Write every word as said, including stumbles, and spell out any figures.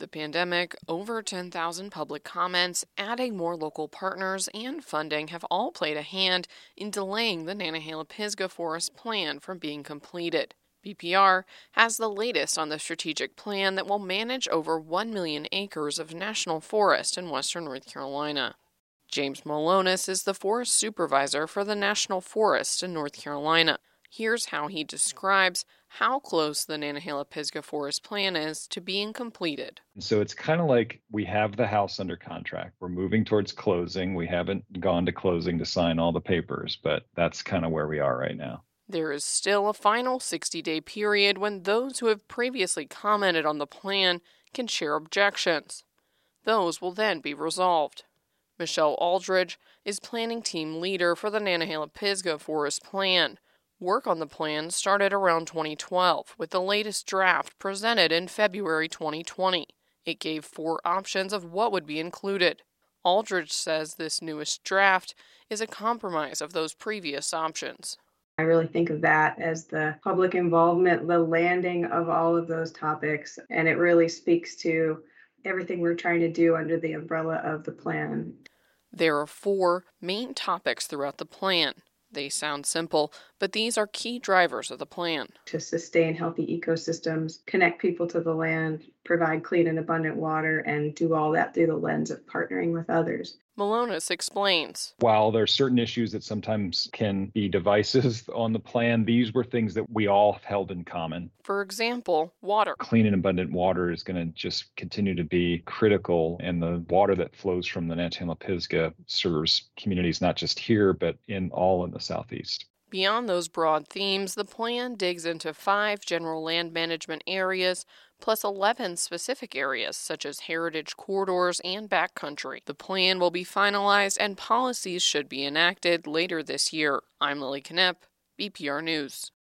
the pandemic, over ten thousand public comments, adding more local partners, and funding have all played a hand in delaying the Nantahala-Pisgah Forest Plan from being completed. B P R has the latest on the strategic plan that will manage over one million acres of national forest in western North Carolina. James Malonis is the forest supervisor for the National Forest in North Carolina. Here's how he describes how close the Nantahala-Pisgah Forest Plan is to being completed. So it's kind of like we have the house under contract. We're moving towards closing. We haven't gone to closing to sign all the papers, but that's kind of where we are right now. There is still a final sixty-day period when those who have previously commented on the plan can share objections. Those will then be resolved. Michelle Aldridge is planning team leader for the Nantahala-Pisgah Forest Plan. Work on the plan started around twenty twelve, with the latest draft presented in February twenty twenty. It gave four options of what would be included. Aldridge says this newest draft is a compromise of those previous options. I really think of that as the public involvement, the landing of all of those topics, and it really speaks to everything we're trying to do under the umbrella of the plan. There are four main topics throughout the plan. They sound simple, but these are key drivers of the plan. To sustain healthy ecosystems, connect people to the land, provide clean and abundant water, and do all that through the lens of partnering with others. Malonis explains. While there are certain issues that sometimes can be divisive on the plan, these were things that we all have held in common. For example, water. Clean and abundant water is going to just continue to be critical, and the water that flows from the Nantahala-Pisgah serves communities not just here, but in all in the Southeast. Beyond those broad themes, the plan digs into five general land management areas, plus eleven specific areas such as heritage corridors and backcountry. The plan will be finalized and policies should be enacted later this year. I'm Lily Knepp, B P R News.